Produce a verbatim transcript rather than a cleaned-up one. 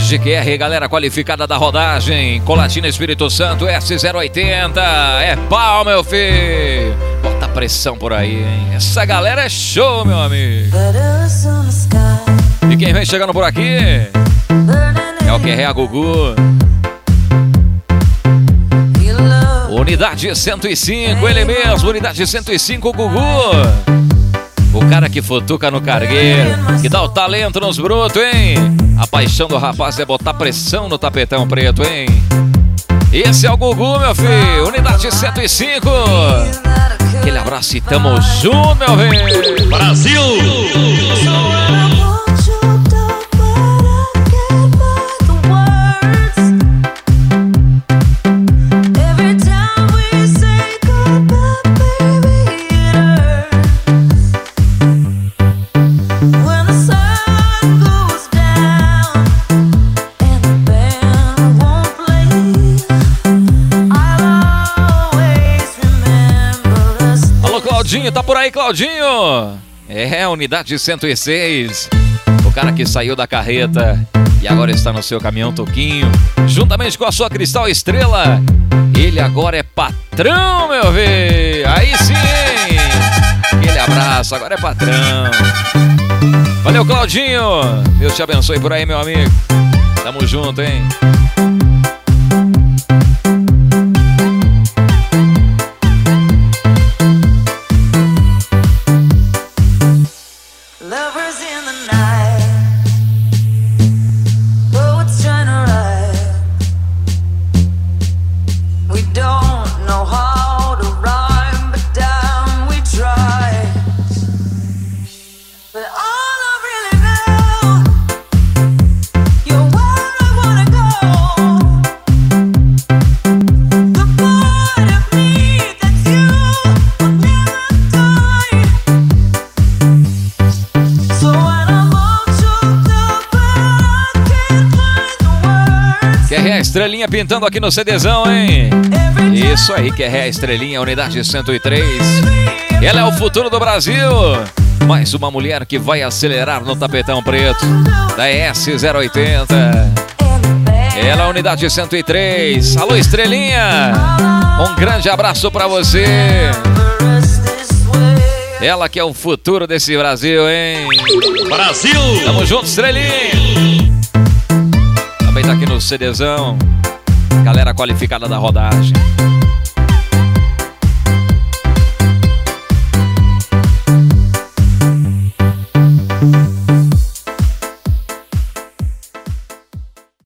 G Q R, galera qualificada da rodagem. Colatina Espírito Santo, S zero oitenta. É pau, meu filho. Bota pressão por aí, hein? Essa galera é show, meu amigo. E quem vem chegando por aqui é o Q R A Gugu. Unidade cento e cinco, ele mesmo, Unidade cento e cinco, Gugu. O cara que futuca no cargueiro, que dá o talento nos brutos, hein? A paixão do rapaz é botar pressão no tapetão preto, hein? Esse é o Gugu, meu filho, Unidade cento e cinco. Aquele abraço e tamo junto, meu filho. Brasil! Claudinho, tá por aí, Claudinho? É, Unidade cento e seis. O cara que saiu da carreta e agora está no seu caminhão Toquinho, juntamente com a sua Cristal Estrela. Ele agora é patrão, meu velho. Aí sim, aquele abraço, agora é patrão. Valeu, Claudinho. Deus te abençoe por aí, meu amigo. Tamo junto, hein? Estrelinha pintando aqui no CDzão, hein? Isso aí, que é a Estrelinha, Unidade cento e três. Ela é o futuro do Brasil. Mais uma mulher que vai acelerar no tapetão preto da S zero oitenta. Ela é a Unidade cento e três. Alô, Estrelinha. Um grande abraço pra você. Ela que é o futuro desse Brasil, hein? Brasil! Tamo junto, Estrelinha. Também tá aqui no CDzão. Galera qualificada da rodagem.